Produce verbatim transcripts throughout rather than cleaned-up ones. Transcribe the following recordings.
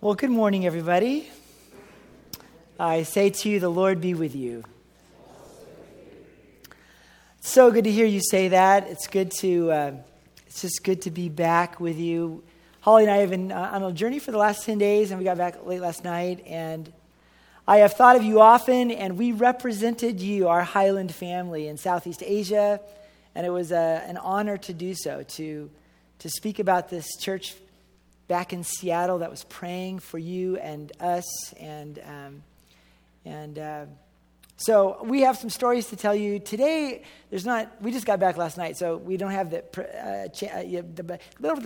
Well, good morning, everybody. I say to you, the Lord be with you. It's so good to hear you say that. It's good to, uh, it's just good to be back with you. Holly and I have been uh, on a journey for the last ten days, and we got back late last night, and I have thought of you often, and we represented you, our Highland family in Southeast Asia, and it was uh, an honor to do so, to, to speak about this church back in Seattle that was praying for you and us, and um, and uh, so we have some stories to tell you today. There's not. We just got back last night, so we don't have the. Uh, cha- uh, yeah, the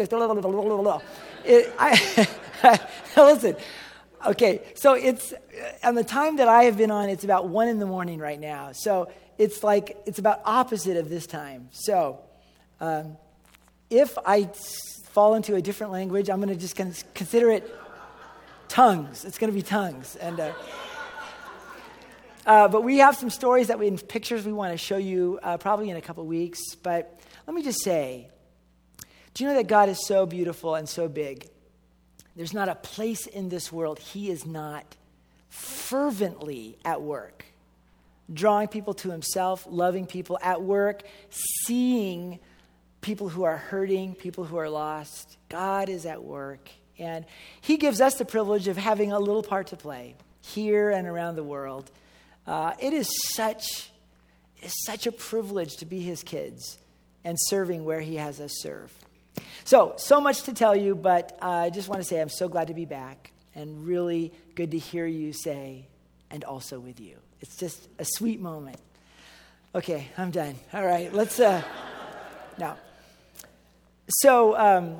it, I, listen, okay. So it's on the time that I have been on. It's about one in the morning right now. So it's like it's about opposite of this time. So um, if I fall into a different language, I'm going to just consider it tongues. It's going to be tongues. And uh, uh, but we have some stories that we, in pictures we want to show you uh, probably in a couple weeks. But let me just say, do you know that God is so beautiful and so big? There's not a place in this world He is not fervently at work, drawing people to Himself, loving people at work, seeing people who are hurting, people who are lost. God is at work. And He gives us the privilege of having a little part to play here and around the world. Uh, it is such, it is such a privilege to be His kids and serving where He has us serve. So, so much to tell you, but uh, I just want to say I'm so glad to be back and really good to hear you say, and also with you. It's just a sweet moment. Okay, I'm done. All right, let's, uh, now. So, um,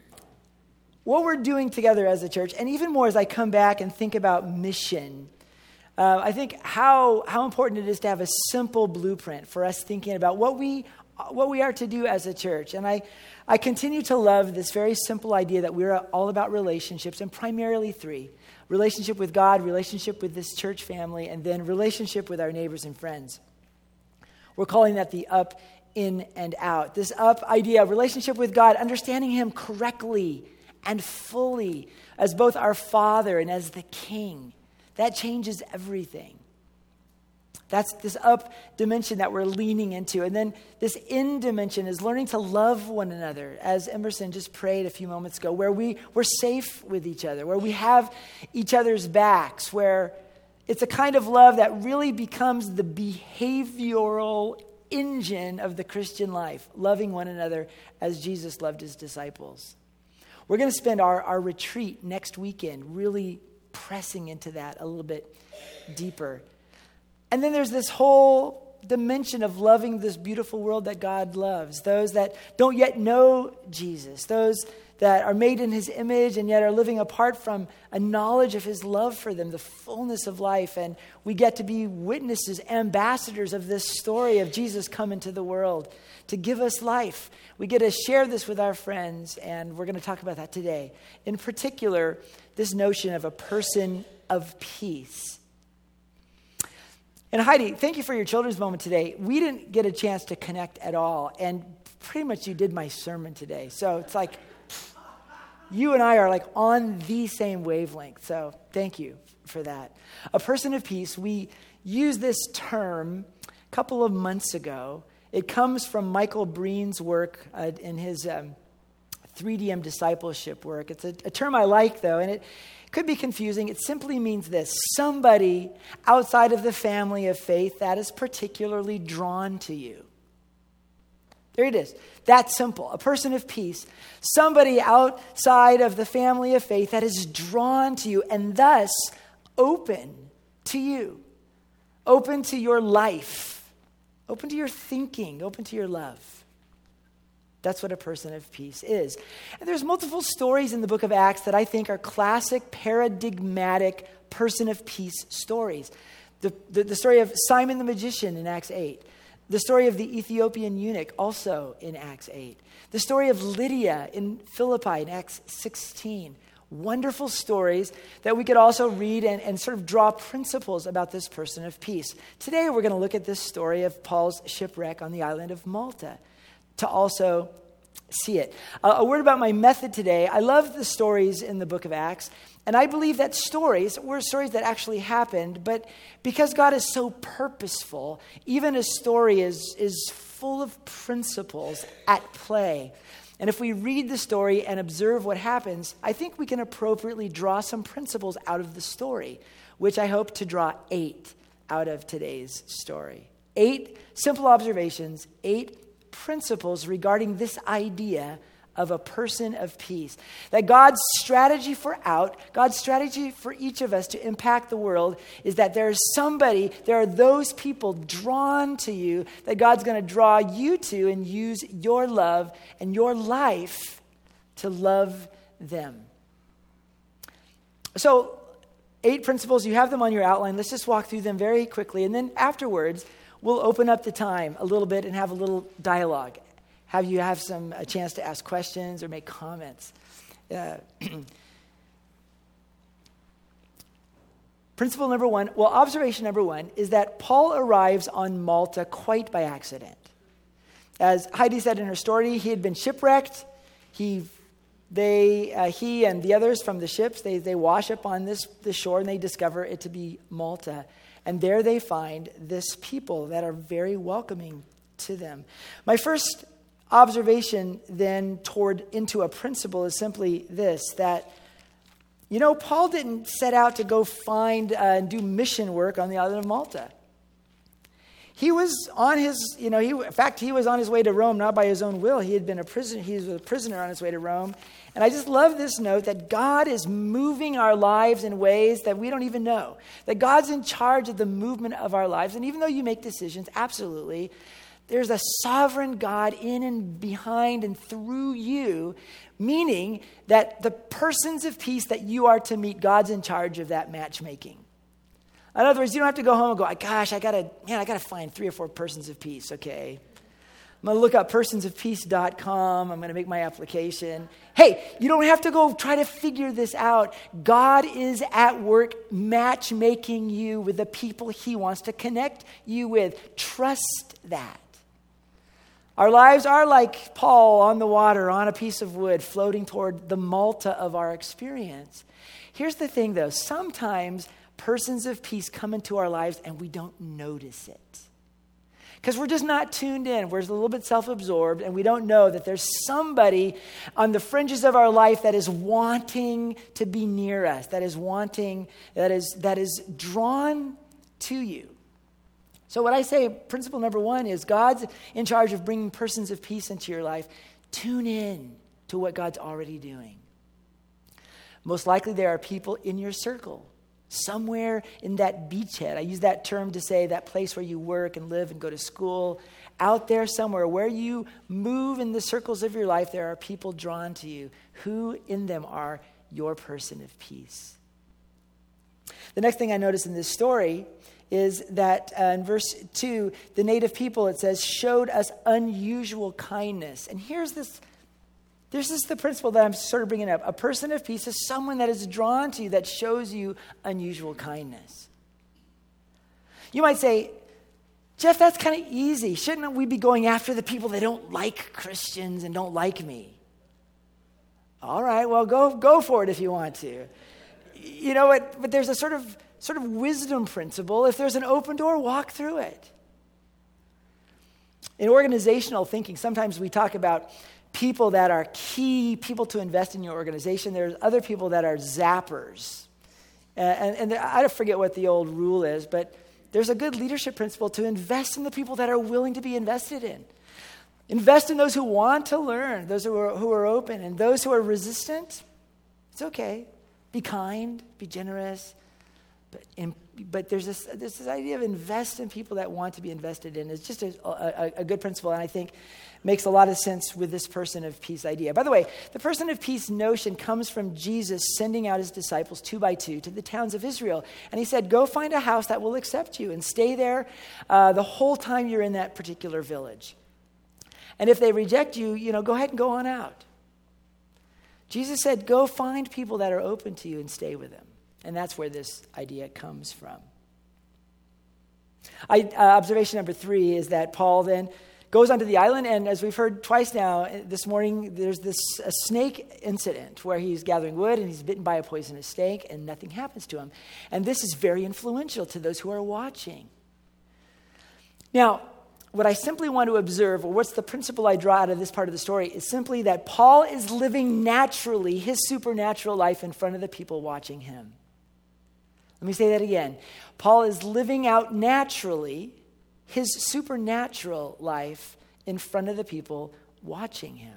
what we're doing together as a church, and even more as I come back and think about mission, uh, I think how how important it is to have a simple blueprint for us thinking about what we what we are to do as a church. And I, I continue to love this very simple idea that we're all about relationships, and primarily three: relationship with God, relationship with this church family, and then relationship with our neighbors and friends. We're calling that the up, in, and out. This up idea, relationship with God, understanding Him correctly and fully as both our Father and as the King. That changes everything. That's this up dimension that we're leaning into. And then this in dimension is learning to love one another, as Emerson just prayed a few moments ago, where we, we're safe with each other, where we have each other's backs, where it's a kind of love that really becomes the behavioral engine of the Christian life, loving one another as Jesus loved His disciples. We're going to spend our, our retreat next weekend really pressing into that a little bit deeper. And then there's this whole dimension of loving this beautiful world that God loves, those that don't yet know Jesus, those that are made in His image and yet are living apart from a knowledge of His love for them, the fullness of life. And we get to be witnesses, ambassadors of this story of Jesus come into the world to give us life. We get to share this with our friends, and we're going to talk about that today. In particular, this notion of a person of peace. And Heidi, thank you for your children's moment today. We didn't get a chance to connect at all, and pretty much you did my sermon today. So it's like, you and I are like on the same wavelength, so thank you for that. A person of peace, we used this term a couple of months ago. It comes from Michael Breen's work uh, in his um, three D M discipleship work. It's a, a term I like, though, and it could be confusing. It simply means this: somebody outside of the family of faith that is particularly drawn to you. There it is. That simple. A person of peace. Somebody outside of the family of faith that is drawn to you and thus open to you. Open to your life. Open to your thinking. Open to your love. That's what a person of peace is. And there's multiple stories in the book of Acts that I think are classic, paradigmatic person of peace stories. The, the, the story of Simon the magician in Acts eight. The story of the Ethiopian eunuch, also in Acts eight. The story of Lydia in Philippi in Acts sixteen. Wonderful stories that we could also read and, and sort of draw principles about this person of peace. Today we're going to look at this story of Paul's shipwreck on the island of Malta to also see it. Uh, a word about my method today. I love the stories in the book of Acts, and I believe that stories were stories that actually happened, but because God is so purposeful, even a story is, is full of principles at play. And if we read the story and observe what happens, I think we can appropriately draw some principles out of the story, which I hope to draw eight out of today's story. Eight simple observations, eight principles regarding this idea of a person of peace. That God's strategy for out, God's strategy for each of us to impact the world is that there's somebody, there are those people drawn to you that God's going to draw you to and use your love and your life to love them. So, eight principles, you have them on your outline. Let's just walk through them very quickly. And then afterwards, we'll open up the time a little bit and have a little dialogue. Have you have some a chance to ask questions or make comments. Uh, Principle number one, well, observation number one is that Paul arrives on Malta quite by accident. As Heidi said in her story, he had been shipwrecked. He, they, uh, he and the others from the ships, they, they wash up on this, this shore and they discover it to be Malta. And there they find this people that are very welcoming to them. My first observation then toward into a principle is simply this, that, you know, Paul didn't set out to go find uh, and do mission work on the island of Malta. He was on his, you know, he, in fact, he was on his way to Rome, not by his own will. He had been a prisoner, he was a prisoner on his way to Rome. And I just love this note that God is moving our lives in ways that we don't even know. That God's in charge of the movement of our lives. And even though you make decisions, absolutely, there's a sovereign God in and behind and through you, meaning that the persons of peace that you are to meet, God's in charge of that matchmaking. In other words, you don't have to go home and go, gosh, I gotta, man, I gotta find three or four persons of peace, okay? I'm going to look up persons of peace dot com. I'm going to make my application. Hey, you don't have to go try to figure this out. God is at work matchmaking you with the people he wants to connect you with. Trust that. Our lives are like Paul on the water, on a piece of wood, floating toward the Malta of our experience. Here's the thing, though. Sometimes persons of peace come into our lives and we don't notice it. Because we're just not tuned in. We're a little bit self-absorbed, and we don't know that there's somebody on the fringes of our life that is wanting to be near us, that is wanting, that is, that is drawn to you. So what I say, principle number one is God's in charge of bringing persons of peace into your life. Tune in to what God's already doing. Most likely there are people in your circle, somewhere in that beachhead. I use that term to say that place where you work and live and go to school. Out there somewhere where you move in the circles of your life, there are people drawn to you. Who in them are your person of peace? The next thing I notice in this story is that uh, in verse two, the native people, it says, showed us unusual kindness. And here's this, this is the principle that I'm sort of bringing up. A person of peace is someone that is drawn to you, that shows you unusual kindness. You might say, Jeff, that's kind of easy. Shouldn't we be going after the people that don't like Christians and don't like me? All right, well, go go for it if you want to. You know what? But there's a sort of sort of wisdom principle. If there's an open door, walk through it. In organizational thinking, sometimes we talk about people that are key people to invest in your organization. There's other people that are zappers. And, and, and I forget what the old rule is, but there's a good leadership principle to invest in the people that are willing to be invested in. Invest in those who want to learn, those who are, who are open, and those who are resistant. It's okay. Be kind, be generous. But, in, but there's this, there's this idea of invest in people that want to be invested in. It's just a, a, a good principle, and I think makes a lot of sense with this person of peace idea. By the way, the person of peace notion comes from Jesus sending out his disciples two by two to the towns of Israel. And he said, go find a house that will accept you and stay there uh, the whole time you're in that particular village. And if they reject you, you know, go ahead and go on out. Jesus said, go find people that are open to you and stay with them. And that's where this idea comes from. I, uh, observation number three is that Paul then goes onto the island, and as we've heard twice now this morning, there's this a snake incident where he's gathering wood and he's bitten by a poisonous snake and nothing happens to him. And this is very influential to those who are watching. Now, what I simply want to observe, or what's the principle I draw out of this part of the story, is simply that Paul is living naturally his supernatural life in front of the people watching him. Let me say that again. Paul is living out naturally his supernatural life in front of the people watching him.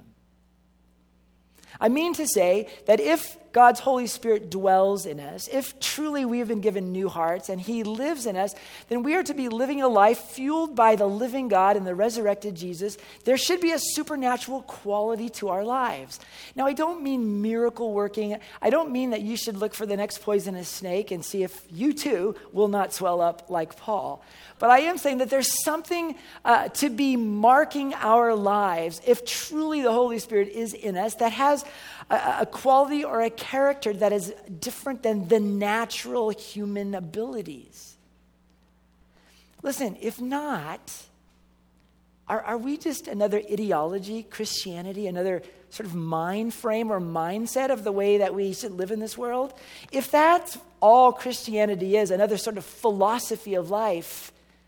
I mean to say that if God's Holy Spirit dwells in us, if truly we have been given new hearts and he lives in us, then we are to be living a life fueled by the living God and the resurrected Jesus. There should be a supernatural quality to our lives. Now, I don't mean miracle working. I don't mean that you should look for the next poisonous snake and see if you too will not swell up like Paul. But I am saying that there's something uh, to be marking our lives if truly the Holy Spirit is in us that has a, a quality or a character that is different than the natural human abilities. Listen, if not, are, are we just another ideology, Christianity, another sort of mind frame or mindset of the way that we should live in this world? If that's all Christianity is, another sort of philosophy of life,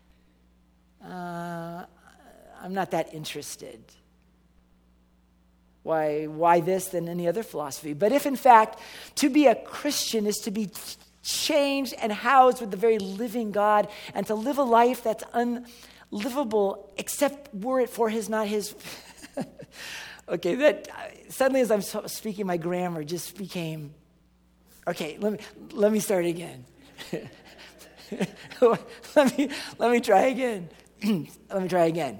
Uh, I'm not that interested. Why, why this than any other philosophy? But if, in fact, to be a Christian is to be changed and housed with the very living God and to live a life that's unlivable except were it for his, not his. Okay, that suddenly as I'm speaking, my grammar just became, okay, let me, let me start again. let me, let me try again. Let me try again.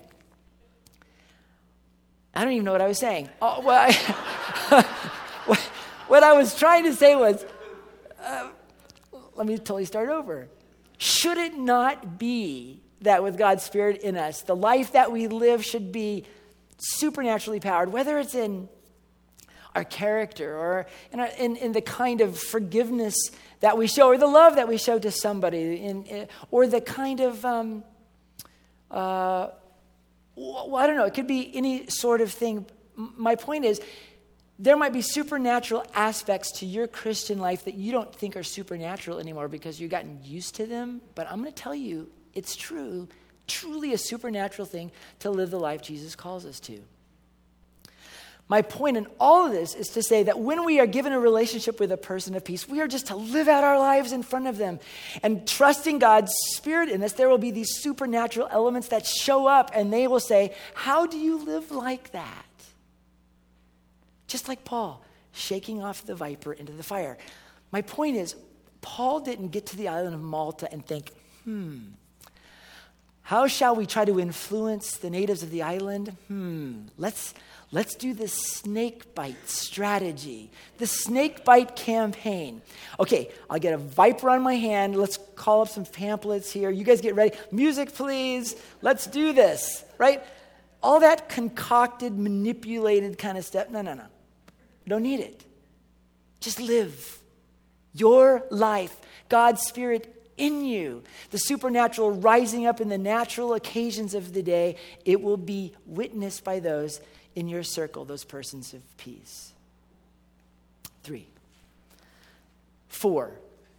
I don't even know what I was saying. Oh, well, I, what, what I was trying to say was, uh, let me totally start over. Should it not be that with God's Spirit in us, the life that we live should be supernaturally powered, whether it's in our character or in, our, in, in the kind of forgiveness that we show or the love that we show to somebody, in, in, or the kind of... Um, Uh, well, I don't know. It could be any sort of thing. My point is, there might be supernatural aspects to your Christian life that you don't think are supernatural anymore because you've gotten used to them. But I'm going to tell you, it's true, truly a supernatural thing to live the life Jesus calls us to. My point in all of this is to say that when we are given a relationship with a person of peace, we are just to live out our lives in front of them. And trusting God's Spirit in us, there will be these supernatural elements that show up and they will say, how do you live like that? Just like Paul, shaking off the viper into the fire. My point is, Paul didn't get to the island of Malta and think, hmm, how shall we try to influence the natives of the island? Hmm, let's... Let's do the snake bite strategy, the snake bite campaign. Okay, I'll get a viper on my hand. Let's call up some pamphlets here. You guys get ready. Music, please. Let's do this, right? All that concocted, manipulated kind of stuff. No, no, no. Don't need it. Just live your life. God's Spirit in you. The supernatural rising up in the natural occasions of the day. It will be witnessed by those in your circle, those persons of peace. Three. Four.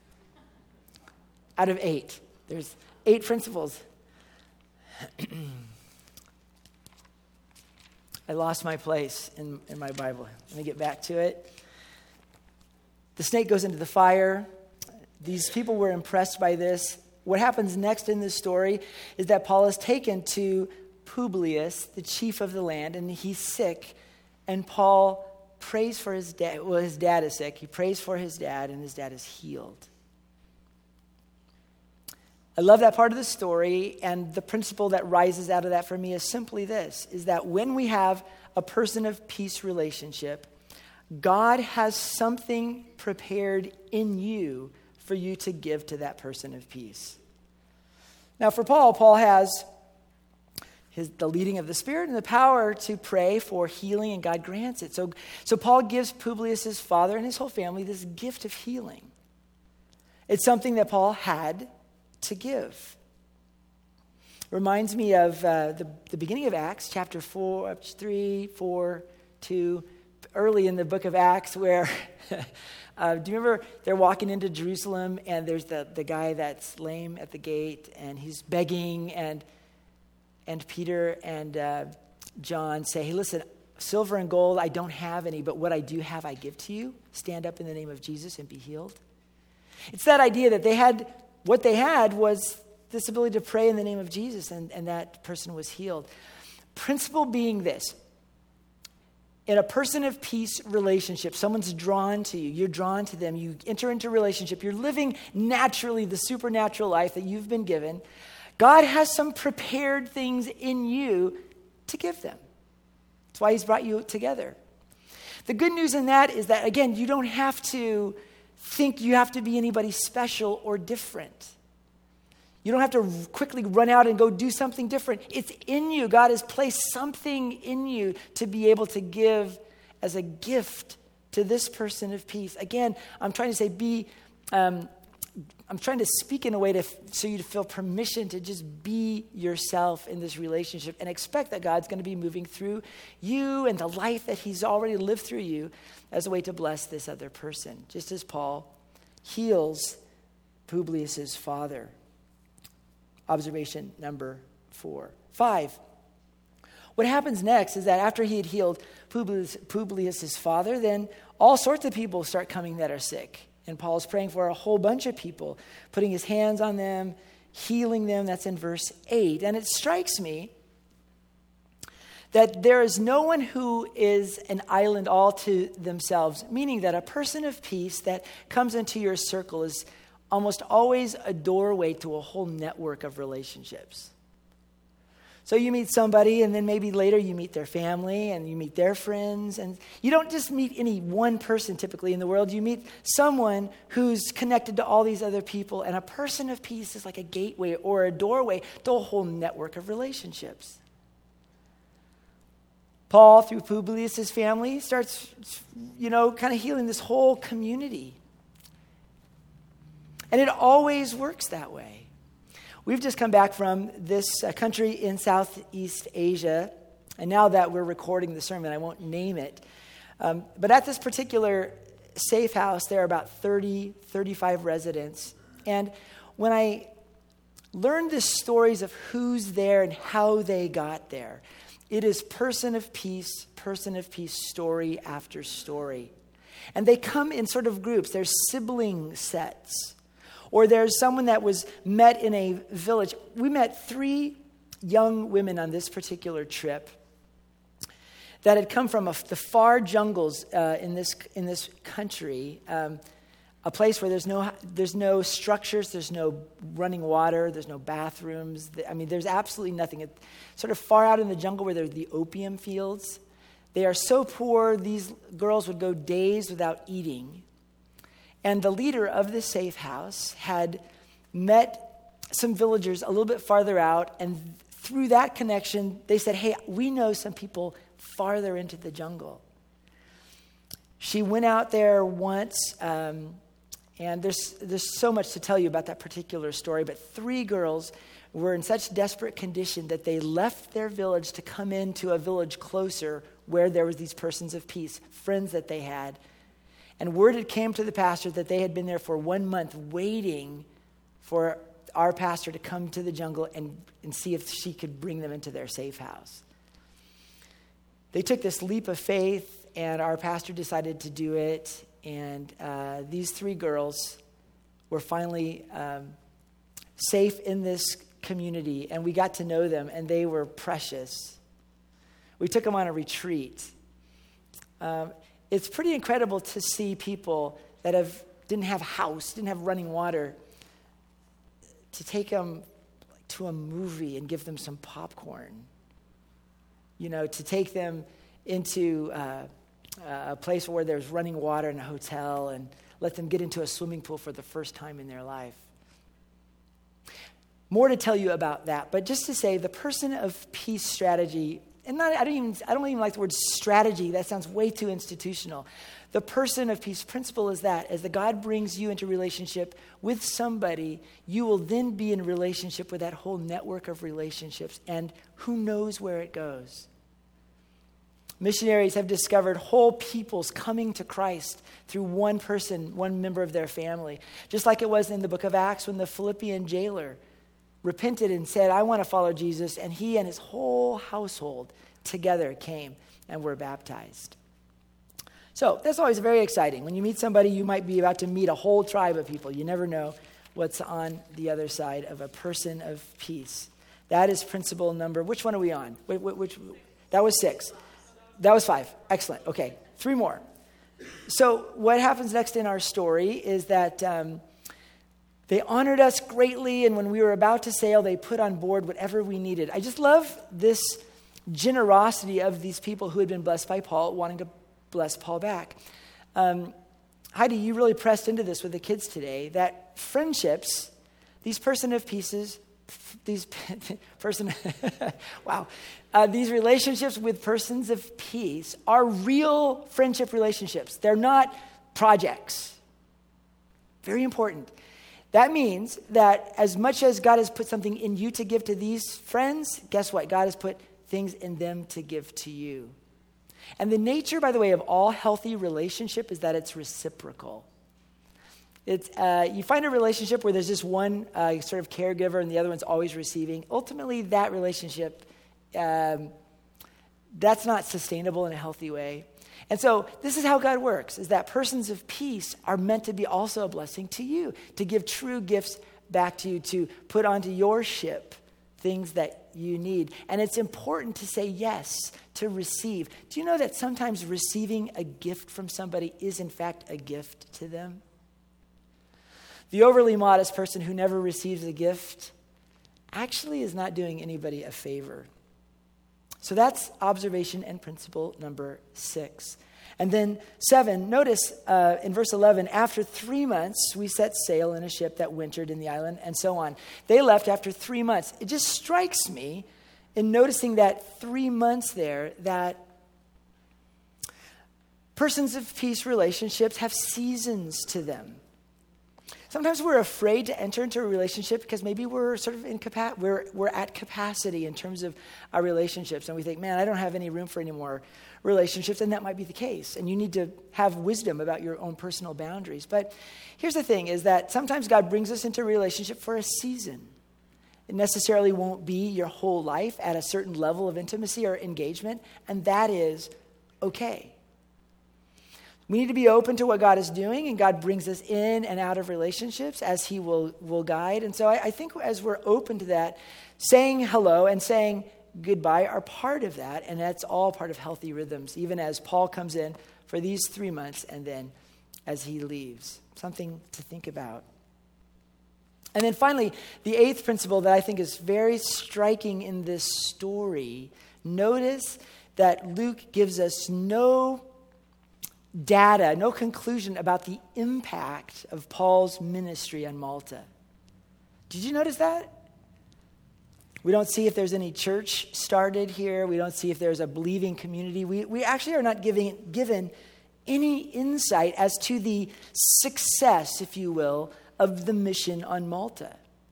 Out of eight. There's eight principles. I lost my place in, in my Bible. Let me get back to it. The snake goes into the fire. These people were impressed by this. What happens next in this story is that Paul is taken to Publius, the chief of the land, and he's sick. And Paul prays for his dad. Well, his dad is sick. He prays for his dad, and his dad is healed. I love that part of the story, and the principle that rises out of that for me is simply this, is that when we have a person of peace relationship, God has something prepared in you for you to give to that person of peace. Now, for Paul, Paul has His, the leading of the Spirit and the power to pray for healing, and God grants it. So, so Paul gives Publius' father and his whole family this gift of healing. It's something that Paul had to give. reminds me of uh, the, the beginning of Acts, chapter four, three, four, two, early in the book of Acts, where, uh, do you remember they're walking into Jerusalem, and there's the, the guy that's lame at the gate, and he's begging, and and Peter and uh, John say, hey, listen, silver and gold I don't have any, but what I do have I give to you. Stand up in the name of Jesus and be healed. It's that idea that they had, what they had was this ability to pray in the name of Jesus, and, and that person was healed. Principle being this: in a person of peace relationship, someone's drawn to you, you're drawn to them, you enter into a relationship, you're living naturally the supernatural life that you've been given. God has some prepared things in you to give them. That's why he's brought you together. The good news in that is that, again, you don't have to think you have to be anybody special or different. You don't have to quickly run out and go do something different. It's in you. God has placed something in you to be able to give as a gift to this person of peace. Again, I'm trying to say be, um, I'm trying to speak in a way to so you to feel permission to just be yourself in this relationship and expect that God's going to be moving through you and the life that he's already lived through you as a way to bless this other person, just as Paul heals Publius's father. Observation number four. Five. What happens next is that after he had healed Publius, Publius's father, then all sorts of people start coming that are sick. And Paul's praying for a whole bunch of people, putting his hands on them, healing them. That's in verse eight. And it strikes me that there is no one who is an island all to themselves, meaning that a person of peace that comes into your circle is almost always a doorway to a whole network of relationships. So you meet somebody, and then maybe later you meet their family, and you meet their friends, and you don't just meet any one person typically in the world. You meet someone who's connected to all these other people, and a person of peace is like a gateway or a doorway to a whole network of relationships. Paul, through Publius' family, starts, you know, kind of healing this whole community. And it always works that way. We've just come back from this uh, country in Southeast Asia, and now that we're recording the sermon, I won't name it. Um, but at this particular safe house, there are about thirty, thirty-five residents. And when I learned the stories of who's there and how they got there, it is person of peace, person of peace, story after story. And they come in sort of groups. There's sibling sets. Or there's someone that was met in a village. We met three young women on this particular trip that had come from a, the far jungles uh, in this in this country, um, a place where there's no there's no structures, there's no running water, there's no bathrooms. I mean, there's absolutely nothing. It, sort of far out in the jungle where there's the opium fields. They are so poor, these girls would go days without eating. And the leader of the safe house had met some villagers a little bit farther out, and through that connection, they said, hey, we know some people farther into the jungle. She went out there once, um, and there's, there's so much to tell you about that particular story, but three girls were in such desperate condition that they left their village to come into a village closer where there was these persons of peace, friends that they had. And word had came to the pastor that they had been there for one month waiting for our pastor to come to the jungle and, and see if she could bring them into their safe house. They took this leap of faith, and our pastor decided to do it. And uh, these three girls were finally um, safe in this community, and we got to know them, and they were precious. We took them on a retreat. Um, It's pretty incredible to see people that have didn't have a house, didn't have running water, to take them to a movie and give them some popcorn. You know, to take them into uh, a place where there's running water in a hotel and let them get into a swimming pool for the first time in their life. More to tell you about that, but just to say the person of peace strategy and not, I don't even I don't even like the word strategy. That sounds way too institutional. The person of peace principle is that as the God brings you into relationship with somebody, you will then be in relationship with that whole network of relationships, and who knows where it goes. Missionaries have discovered whole peoples coming to Christ through one person, one member of their family. Just like it was in the book of Acts when the Philippian jailer repented and said, I want to follow Jesus, and he and his whole household together came and were baptized. So that's always very exciting. When you meet somebody, you might be about to meet a whole tribe of people. You never know what's on the other side of a person of peace. That is principle number, which one are we on? Which, which, that was six. That was five. Excellent. Okay, three more. So what happens next in our story is that um, they honored us greatly, and when we were about to sail, they put on board whatever we needed. I just love this generosity of these people who had been blessed by Paul, wanting to bless Paul back. Um, Heidi, you really pressed into this with the kids today, that friendships, these person of pieces, these person, wow, uh, these relationships with persons of peace are real friendship relationships. They're not projects. Very important. That means that as much as God has put something in you to give to these friends, guess what? God has put things in them to give to you. And the nature, by the way, of all healthy relationship is that it's reciprocal. It's uh, you find a relationship where there's just one uh, sort of caregiver and the other one's always receiving. Ultimately, that relationship, um, that's not sustainable in a healthy way. And so this is how God works, is that persons of peace are meant to be also a blessing to you, to give true gifts back to you, to put onto your ship things that you need. And it's important to say yes, to receive. Do you know that sometimes receiving a gift from somebody is in fact a gift to them? The overly modest person who never receives a gift actually is not doing anybody a favor. So that's observation and principle number six. And then seven, notice uh, in verse eleven, after three months, we set sail in a ship that wintered in the island, and so on. They left after three months. It just strikes me in noticing that three months there, that persons of peace relationships have seasons to them. Sometimes we're afraid to enter into a relationship because maybe we're sort of in capa- we're we're at capacity in terms of our relationships, and we think, man, I don't have any room for any more relationships, and that might be the case. And you need to have wisdom about your own personal boundaries. But here's the thing: is that sometimes God brings us into a relationship for a season. It necessarily won't be your whole life at a certain level of intimacy or engagement, and that is okay. We need to be open to what God is doing, and God brings us in and out of relationships as he will, will guide. And so I, I think as we're open to that, saying hello and saying goodbye are part of that, and that's all part of healthy rhythms, even as Paul comes in for these three months and then as he leaves. Something to think about. And then finally, the eighth principle that I think is very striking in this story, notice that Luke gives us no data, no conclusion about the impact of Paul's ministry on Malta. Did you notice that? We don't see if there's any church started here. We don't see if there's a believing community. We, we actually are not giving, given any insight as to the success, if you will, of the mission on Malta.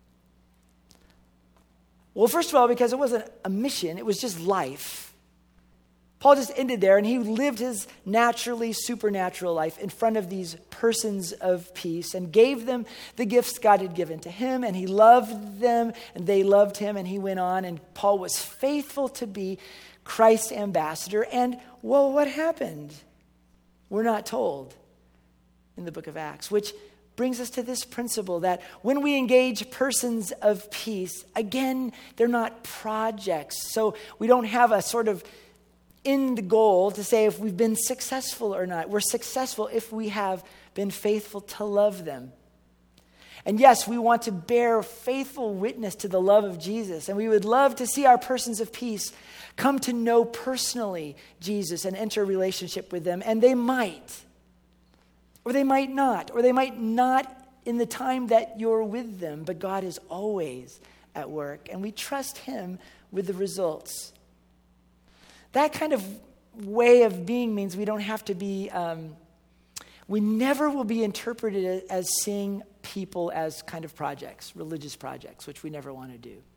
Well, first of all, because it wasn't a mission, it was just life. Paul just ended there, and he lived his naturally supernatural life in front of these persons of peace and gave them the gifts God had given to him, and he loved them, and they loved him, and he went on, and Paul was faithful to be Christ's ambassador. And, well, what happened? We're not told in the book of Acts, which brings us to this principle that when we engage persons of peace, again, they're not projects. So we don't have a sort of end goal to say if we've been successful or not. We're successful if we have been faithful to love them. And yes, we want to bear faithful witness to the love of Jesus. And we would love to see our persons of peace come to know personally Jesus and enter a relationship with them. And they might, or they might not, or they might not in the time that you're with them. But God is always at work, and we trust him with the results. that kind of way of being means we don't have to be, um, we never will be interpreted as seeing people as kind of projects, religious projects, which we never want to do.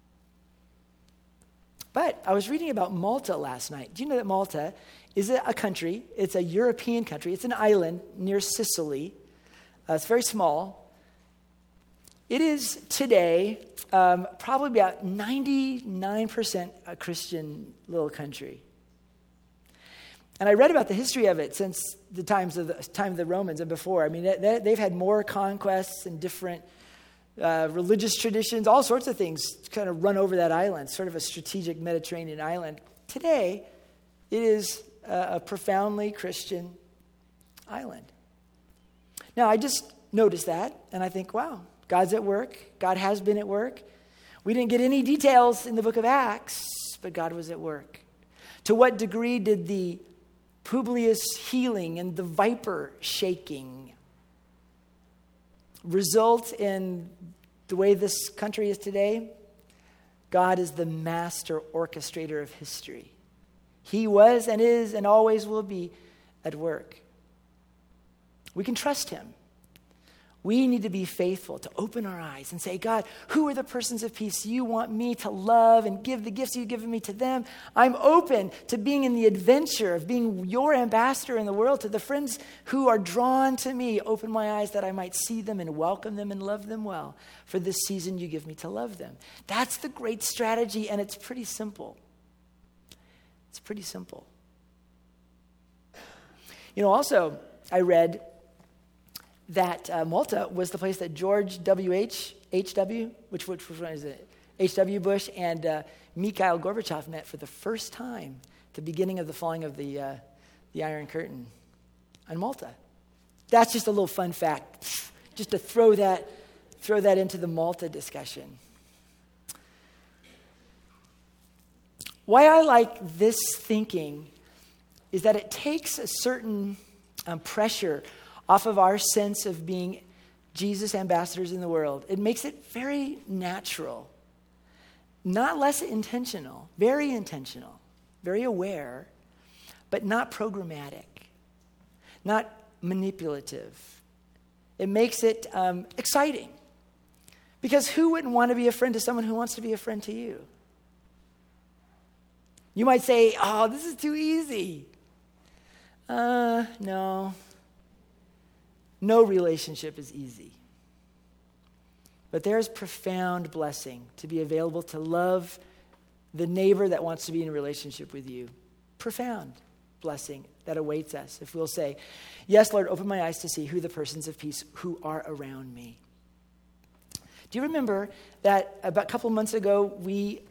But I was reading about Malta last night. Do you know that Malta is a country? It's a European country. It's an island near Sicily. Uh, it's very small. It is today um, probably about ninety-nine percent a Christian little country. And I read about the history of it since the times of the time of the Romans and before. I mean, they, they've had more conquests and different uh, religious traditions, all sorts of things kind of run over that island, sort of a strategic Mediterranean island. Today, it is a, a profoundly Christian island. Now, I just noticed that, and I think, wow, God's at work. God has been at work. We didn't get any details in the book of Acts, but God was at work. To what degree did the Publius healing and the viper shaking result in the way this country is today? God is the master orchestrator of history. He was and is and always will be at work. We can trust him. We need to be faithful, to open our eyes and say, God, who are the persons of peace you want me to love and give the gifts you've given me to them? I'm open to being in the adventure of being your ambassador in the world to the friends who are drawn to me. Open my eyes that I might see them and welcome them and love them well for this season you give me to love them. That's the great strategy, and it's pretty simple. It's pretty simple. You know, also, I read that uh, Malta was the place that George W H, H W, which, which, which one is it? H W Bush and uh, Mikhail Gorbachev met for the first time at the beginning of the falling of the, uh, the Iron Curtain on Malta. That's just a little fun fact, just to throw that, throw that into the Malta discussion. Why I like this thinking is that it takes a certain um, pressure off of our sense of being Jesus ambassadors in the world. It makes it very natural, not less intentional, very intentional, very aware, but not programmatic, not manipulative. It makes it um, exciting. Because who wouldn't want to be a friend to someone who wants to be a friend to you? You might say, oh, this is too easy. Uh, no. No relationship is easy. But there's profound blessing to be available to love the neighbor that wants to be in a relationship with you. Profound blessing that awaits us if we'll say, yes, Lord, open my eyes to see who the persons of peace who are around me. Do you remember that about a couple months ago, we,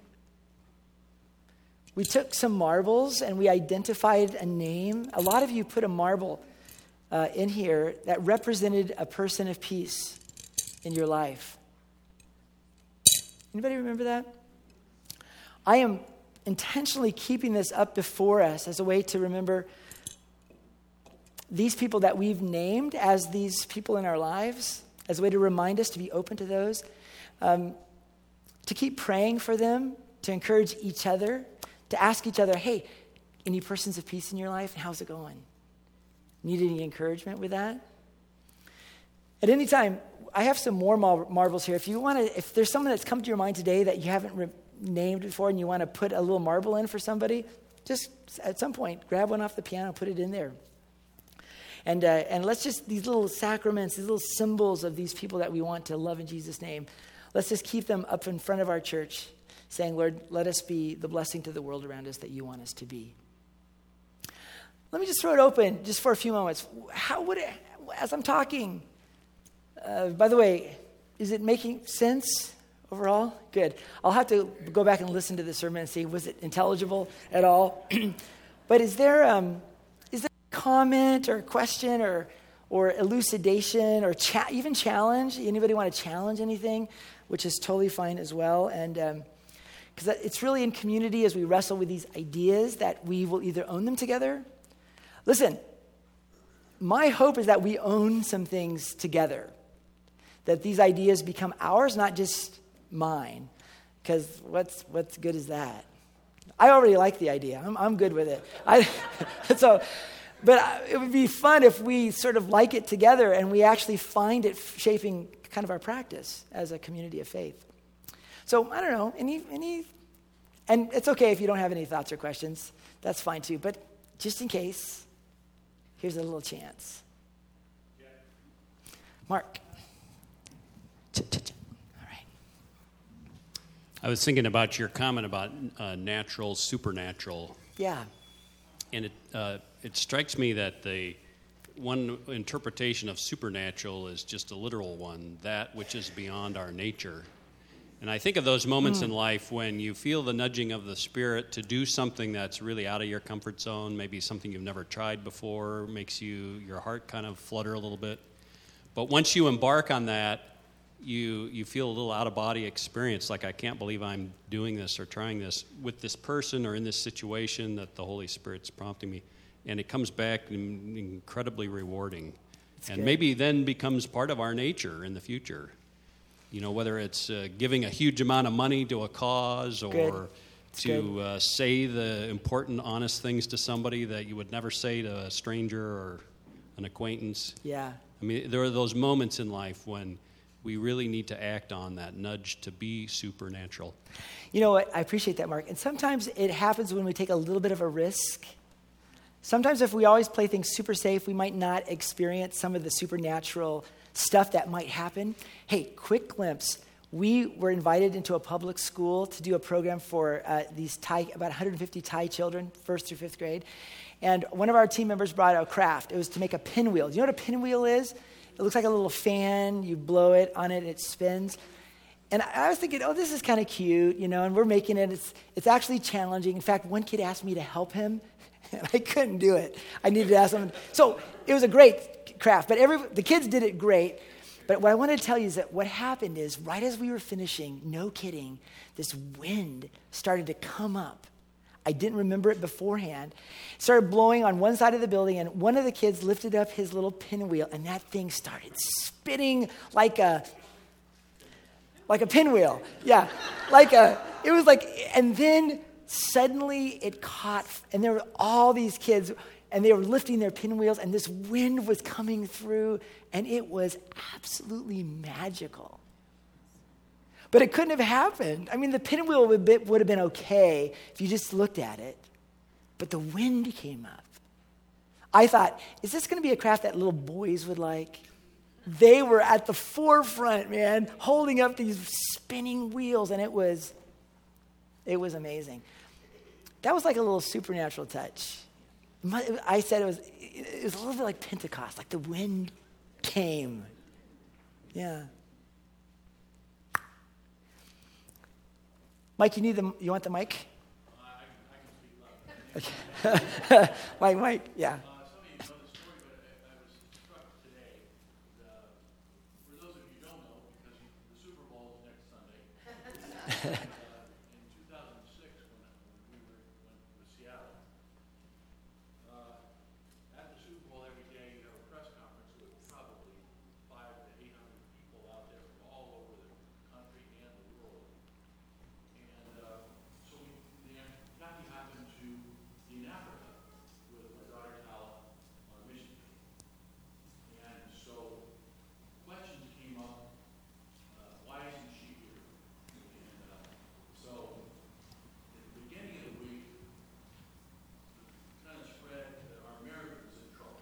we took some marbles and we identified a name? A lot of you put a marble Uh, in here that represented a person of peace in your life. Anybody remember that? I am intentionally keeping this up before us as a way to remember these people that we've named as these people in our lives, as a way to remind us to be open to those, um, to keep praying for them, to encourage each other, to ask each other, hey, any persons of peace in your life? How's it going? Need any encouragement with that? At any time, I have some more mar- marbles here. If you want to, if there's someone that's come to your mind today that you haven't re- named before and you want to put a little marble in for somebody, just at some point, grab one off the piano, put it in there. And uh, and let's just, these little sacraments, these little symbols of these people that we want to love in Jesus' name, let's just keep them up in front of our church, saying, Lord, let us be the blessing to the world around us that you want us to be. Let me just throw it open just for a few moments. How would it, as I'm talking, uh, by the way, is it making sense overall? Good. I'll have to go back and listen to the sermon and see, was it intelligible at all? But is there um, is there a comment or a question or or elucidation or cha- even challenge? Anybody want to challenge anything? Which is totally fine as well. And because um, it's really in community as we wrestle with these ideas that we will either own them together. Listen, my hope is that we own some things together, that these ideas become ours, not just mine, because what's what's good is that? I already like the idea. I'm, I'm good with it. I, so, but it would be fun if we sort of like it together and we actually find it shaping kind of our practice as a community of faith. So I don't know, any, any, and it's okay if you don't have any thoughts or questions. That's fine too. But just in case, here's a little chance. Mark. All right. I was thinking about your comment about uh, natural, supernatural. Yeah. And it uh, it strikes me that the one interpretation of supernatural is just a literal one, that which is beyond our nature. And I think of those moments mm. in life when you feel the nudging of the Spirit to do something that's really out of your comfort zone, maybe something you've never tried before, makes you your heart kind of flutter a little bit. But once you embark on that, you you feel a little out-of-body experience, like I can't believe I'm doing this or trying this with this person or in this situation that the Holy Spirit's prompting me. And it comes back incredibly rewarding. That's and good. Maybe then becomes part of our nature in the future. You know, whether it's uh, giving a huge amount of money to a cause or to uh, say the important, honest things to somebody that you would never say to a stranger or an acquaintance. Yeah. I mean, there are those moments in life when we really need to act on that nudge to be supernatural. You know what? I appreciate that, Mark. And sometimes it happens when we take a little bit of a risk. Sometimes if we always play things super safe, we might not experience some of the supernatural stuff that might happen. Hey, quick glimpse. We were invited into a public school to do a program for uh, these Thai, about one hundred fifty Thai children, first through fifth grade. And one of our team members brought a craft. It was to make a pinwheel. Do you know what a pinwheel is? It looks like a little fan. You blow it on it, and it spins. And I was thinking, oh, this is kind of cute, you know, and we're making it. It's it's actually challenging. In fact, one kid asked me to help him, and I couldn't do it. I needed to ask someone. So it was a great craft, but every the kids did it great. But what I want to tell you is that what happened is right as we were finishing, no kidding, this wind started to come up. I didn't remember it beforehand. It started blowing on one side of the building, and one of the kids lifted up his little pinwheel, and that thing started spinning like a like a pinwheel. Yeah, like a, it was like, and then suddenly it caught, and there were all these kids, and they were lifting their pinwheels, and this wind was coming through, and it was absolutely magical. But it couldn't have happened. I mean, the pinwheel would, be, would have been okay if you just looked at it. But the wind came up. I thought, is this going to be a craft that little boys would like? They were at the forefront, man, holding up these spinning wheels, and it was, it was amazing. That was like a little supernatural touch. I said it was, it was a little bit like Pentecost, like the wind came. Yeah. Mike, you need the, you want the mic? Uh, I, I can speak loud. Okay. Mike, Mike, yeah. Uh, some of you know the story, but I, I was struck today. Uh, for those of you who don't know, because the Super Bowl is next Sunday, uh, in two thousand six, when, when we were went to Seattle, uh, at the Super Bowl every day you have a press conference with probably five to eight hundred people out there from all over the country and the world. And uh, so we, the Kathy happened to be in Africa with my daughter Tala on a mission trip. And so questions came up, uh, why isn't she here? And uh, so at the beginning of the week, it kind of spread that our marriage was in trouble.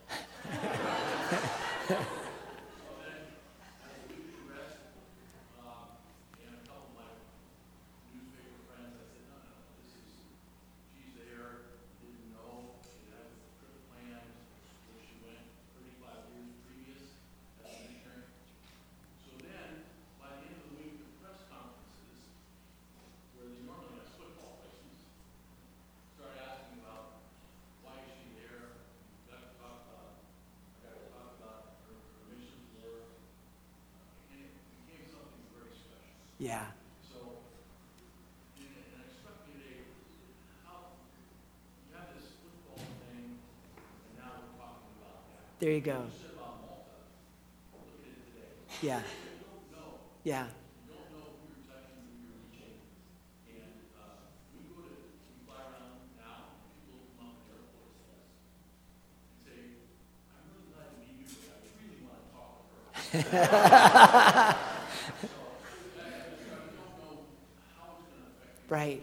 So then, as the week progressed, um, and a couple of my newspaper friends, I said, no, no, this is, she's there, didn't know, she had a trip planned, where she went thirty-five years previous as a missionary. So then, by the end of the week, the press conferences, where they normally have football places, started asking about why is she there, got to talk about, I got to talk about her, her missions work, uh, and it became something very special. Yeah. So, and and it struck me today, how you have this football thing, and now we're talking about that. There you go. You said about Malta, look at it today. Yeah. You don't know. Yeah. You don't know who you're touching, who you're reaching. And uh, we go to, we fly Right.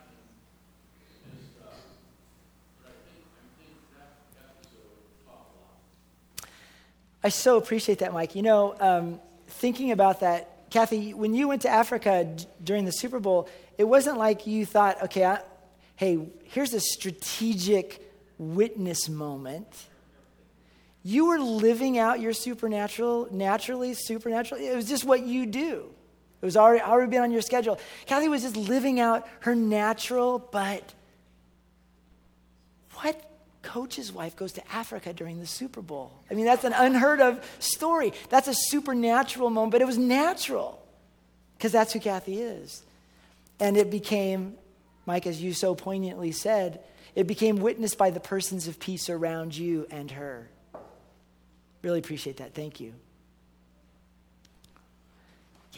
I so appreciate that, Mike. You know, um, thinking about that, Kathy, when you went to Africa d- during the Super Bowl, it wasn't like you thought, okay, I, hey, here's a strategic witness moment. You were living out your supernatural, naturally, supernatural. It was just what you do. It was already, already been on your schedule. Kathy was just living out her natural, but what coach's wife goes to Africa during the Super Bowl? I mean, that's an unheard of story. That's a supernatural moment, but it was natural because that's who Kathy is. And it became, Mike, as you so poignantly said, it became witnessed by the persons of peace around you and her. Really appreciate that. Thank you. Yeah.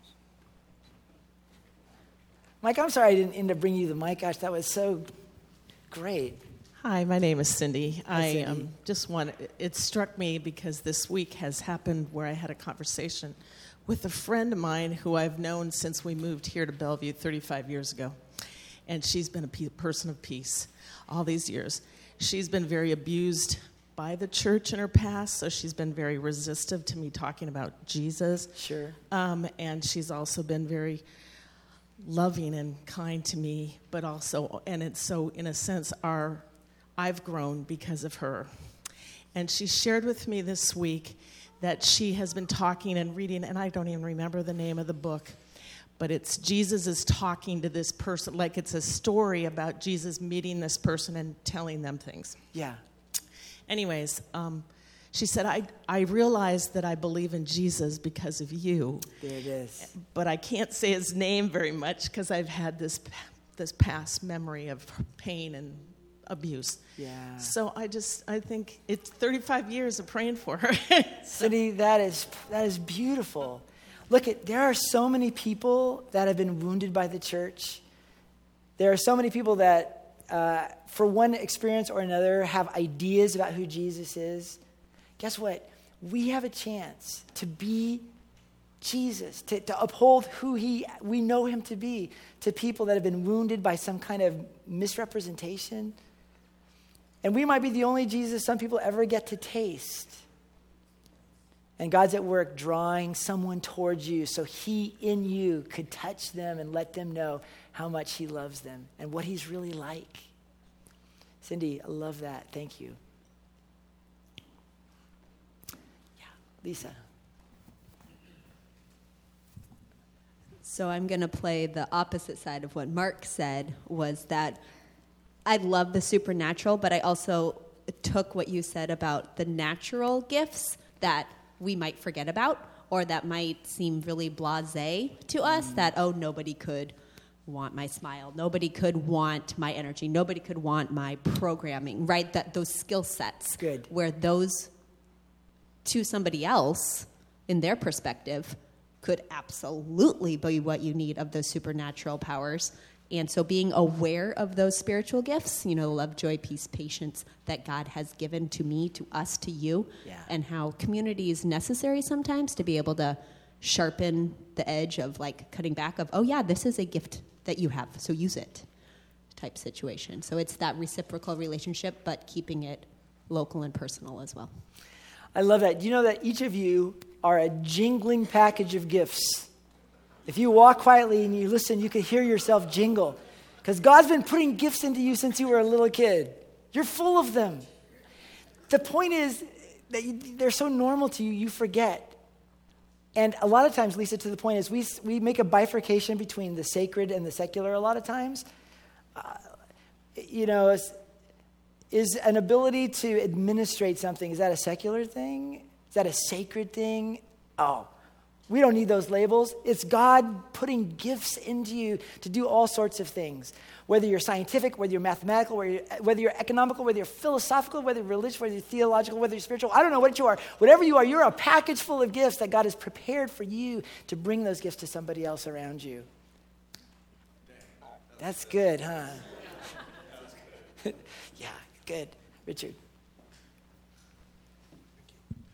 Mike, I'm sorry I didn't end up bringing you the mic. Gosh, that was so great. Hi, my name is Cindy. Hi, I Cindy. um, just want, it struck me because this week has happened where I had a conversation with a friend of mine who I've known since we moved here to Bellevue thirty-five years ago. And she's been a pe- person of peace all these years. She's been very abused by the church in her past, so she's been very resistive to me talking about Jesus. Sure. Um, and she's also been very loving and kind to me, but also, and it's so, in a sense, our I've grown because of her. And she shared with me this week that she has been talking and reading, and I don't even remember the name of the book, but it's Jesus is talking to this person, like it's a story about Jesus meeting this person and telling them things. Yeah. Anyways, um, she said, I, I realized that I believe in Jesus because of you. There it is. But I can't say his name very much because I've had this this past memory of pain and abuse. Yeah. So I just, I think it's thirty-five years of praying for her. Cindy, that is that is beautiful. Look, at there are so many people that have been wounded by the church. There are so many people that, uh, for one experience or another, have ideas about who Jesus is. Guess what? We have a chance to be Jesus, to, to uphold who he we know him to be to people that have been wounded by some kind of misrepresentation. And we might be the only Jesus some people ever get to taste. And God's at work drawing someone towards you so he in you could touch them and let them know how much he loves them and what he's really like. Cindy, I love that. Thank you. Yeah, Lisa. So I'm going to play the opposite side of what Mark said, was that I love the supernatural, but I also took what you said about the natural gifts that we might forget about or that might seem really blasé to us, mm. that, oh, nobody could want my smile. Nobody could want my energy. Nobody could want my programming, right? That those skill sets. Good. Where those, to somebody else, in their perspective, could absolutely be what you need of those supernatural powers. And so being aware of those spiritual gifts, you know, love, joy, peace, patience that God has given to me, to us, to you, yeah. and how community is necessary sometimes to be able to sharpen the edge of like cutting back of, oh yeah, this is a gift that you have, so use it type situation. So it's that reciprocal relationship, but keeping it local and personal as well. I love that. You know that each of you are a jingling package of gifts. If you walk quietly and you listen, you can hear yourself jingle. Because God's been putting gifts into you since you were a little kid. You're full of them. The point is that you, they're so normal to you, you forget. And a lot of times, Lisa, to the point is we we make a bifurcation between the sacred and the secular a lot of times. Uh, you know, is, is an ability to administrate something, is that a secular thing? Is that a sacred thing? Oh, we don't need those labels. It's God putting gifts into you to do all sorts of things. Whether you're scientific, whether you're mathematical, whether you're, whether you're economical, whether you're philosophical, whether you're religious, whether you're theological, whether you're spiritual. I don't know what you are. Whatever you are, you're a package full of gifts that God has prepared for you to bring those gifts to somebody else around you. That's good, huh? Yeah, good. Richard.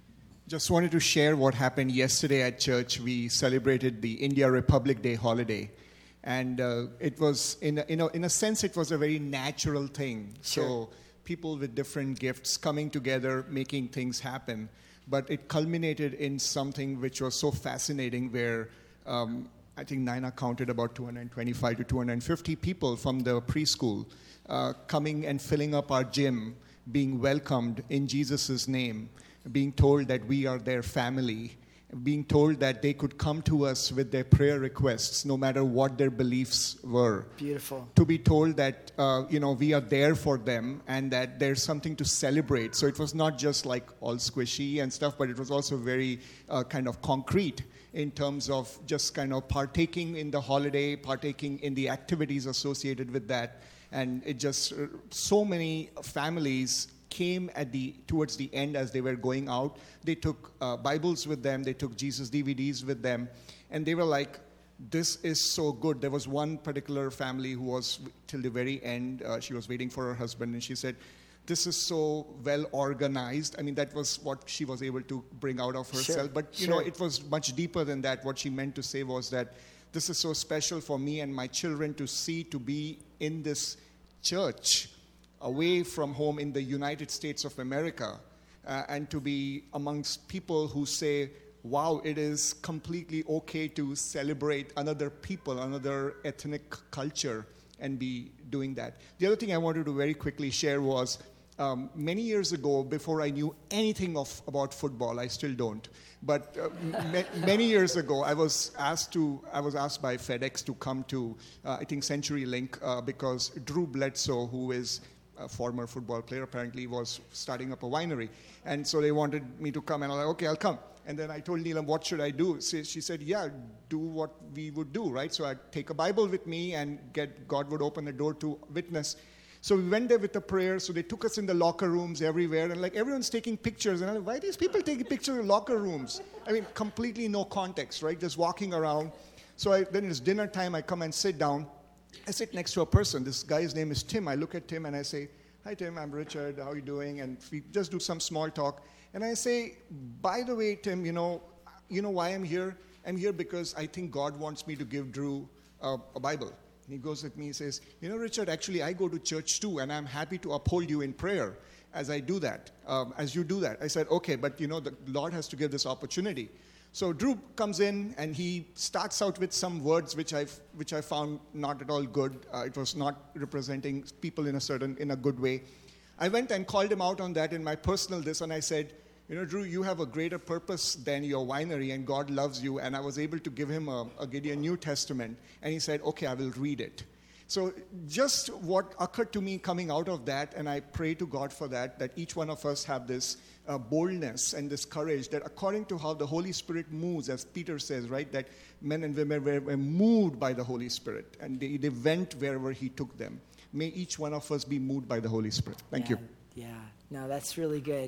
Just wanted to share what happened yesterday at church. We celebrated the India Republic Day holiday. And uh, it was, in a, in, a, in a sense, it was a very natural thing. Sure. So people with different gifts coming together, making things happen. But it culminated in something which was so fascinating where um, I think Naina counted about two hundred twenty-five to two hundred fifty people from the preschool uh, coming and filling up our gym, being welcomed in Jesus' name, being told that we are their family, being told that they could come to us with their prayer requests no matter what their beliefs were. Beautiful. To be told that, uh, you know, we are there for them and that there's something to celebrate. So it was not just like all squishy and stuff, but it was also very uh, kind of concrete in terms of just kind of partaking in the holiday, partaking in the activities associated with that. And it just, uh, so many families came at the towards the end as they were going out. They took uh, Bibles with them. They took Jesus D V Ds with them. And they were like, this is so good. There was one particular family who was, till the very end, uh, she was waiting for her husband. And she said, this is so well organized. I mean, that was what she was able to bring out of herself. Sure, but, you sure. know, it was much deeper than that. What she meant to say was that this is so special for me and my children to see, to be in this church away from home in the United States of America, uh, and to be amongst people who say, wow, it is completely okay to celebrate another people, another ethnic culture, and be doing that. The other thing I wanted to very quickly share was, um, many years ago, before I knew anything of about football, I still don't, but uh, ma- many years ago, I was asked to, I was asked by FedEx to come to, uh, I think, CenturyLink, uh, because Drew Bledsoe, who is a former football player, apparently was starting up a winery. And so they wanted me to come, and I was like, okay, I'll come. And then I told Neelam, what should I do? So she said, yeah, do what we would do, right? So I'd take a Bible with me and get God would open the door to witness. So we went there with a prayer. So they took us in the locker rooms everywhere. And like everyone's taking pictures. And I'm like, why are these people taking pictures in locker rooms? I mean, completely no context, right? Just walking around. So I, then it's dinner time. I come and sit down. I sit next to a person. This guy's name is Tim. I look at Tim and I say, hi, Tim, I'm Richard. How are you doing? And we just do some small talk. And I say, by the way, Tim, you know, you know why I'm here? I'm here because I think God wants me to give Drew uh, a Bible. And he goes with me and says, you know, Richard, actually, I go to church too, and I'm happy to uphold you in prayer as I do that, um, as you do that. I said, okay, but, you know, the Lord has to give this opportunity. So Drew comes in and he starts out with some words which I which I found not at all good. Uh, it was not representing people in a certain in a good way. I went and called him out on that in my personal this, and I said, you know, Drew, you have a greater purpose than your winery, and God loves you. And I was able to give him a, a Gideon New Testament, and he said, okay, I will read it. So just what occurred to me coming out of that, and I pray to God for that, that each one of us have this uh, boldness and this courage, that according to how the Holy Spirit moves, as Peter says, right, that men and women were, were moved by the Holy Spirit, and they, they went wherever he took them. May each one of us be moved by the Holy Spirit. Thank yeah, you. Yeah, no, that's really good.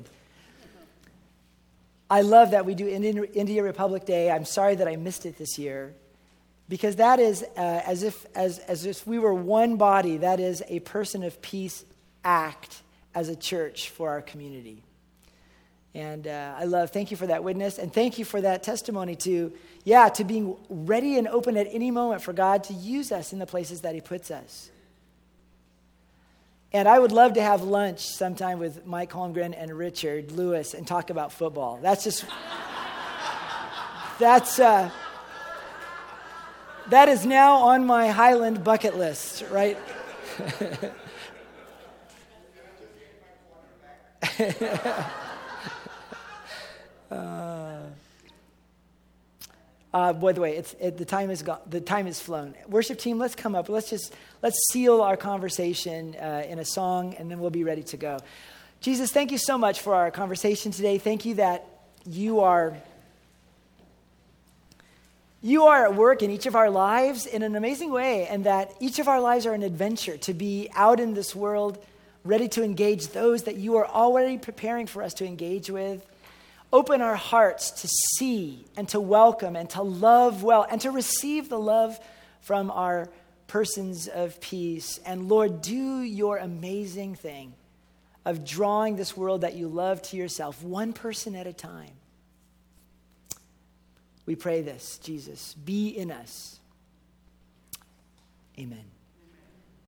I love that we do Indian, India Republic Day. I'm sorry that I missed it this year, because that is uh, as if as as if we were one body. That is a person of peace act as a church for our community. And uh, I love, thank you for that witness, and thank you for that testimony to, yeah, to being ready and open at any moment for God to use us in the places that he puts us. And I would love to have lunch sometime with Mike Holmgren and Richard Lewis and talk about football. That's just, that's, uh, that is now on my Highland bucket list, right? uh, uh, by the way, it's, it, the time is gone. The time is flown. Worship team, let's come up. Let's just let's seal our conversation uh, in a song, and then we'll be ready to go. Jesus, thank you so much for our conversation today. Thank you that you are you are at work in each of our lives in an amazing way, and that each of our lives are an adventure to be out in this world, ready to engage those that you are already preparing for us to engage with. Open our hearts to see and to welcome and to love well and to receive the love from our persons of peace. And Lord, do your amazing thing of drawing this world that you love to yourself, one person at a time. We pray this, Jesus. Be in us. Amen.